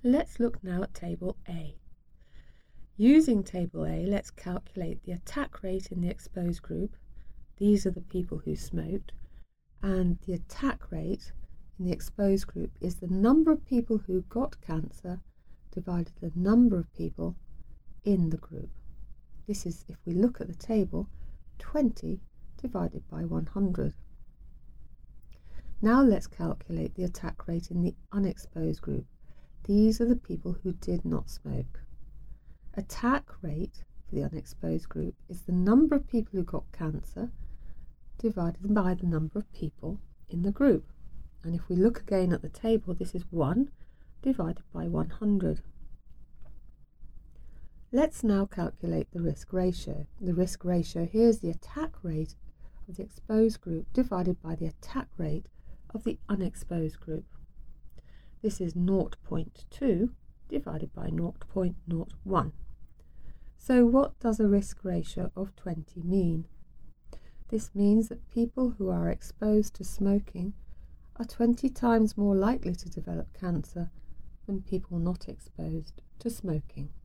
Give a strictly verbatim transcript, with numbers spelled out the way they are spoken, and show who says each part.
Speaker 1: Let's look now at Table A. Using Table A, let's calculate the attack rate in the exposed group. These are the people who smoked. And the attack rate in the exposed group is the number of people who got cancer divided the number of people in the group. This is, if we look at the table, twenty divided by one hundred. Now let's calculate the attack rate in the unexposed group. These are the people who did not smoke. Attack rate for the unexposed group is the number of people who got cancer divided by the number of people in the group. And if we look again at the table, this is one divided by one hundred. Let's now calculate the risk ratio. The risk ratio here is the attack rate of the exposed group divided by the attack rate of the unexposed group. This is zero point two divided by zero point zero one. So what does a risk ratio of twenty mean? This means that people who are exposed to smoking are twenty times more likely to develop cancer than people not exposed to smoking.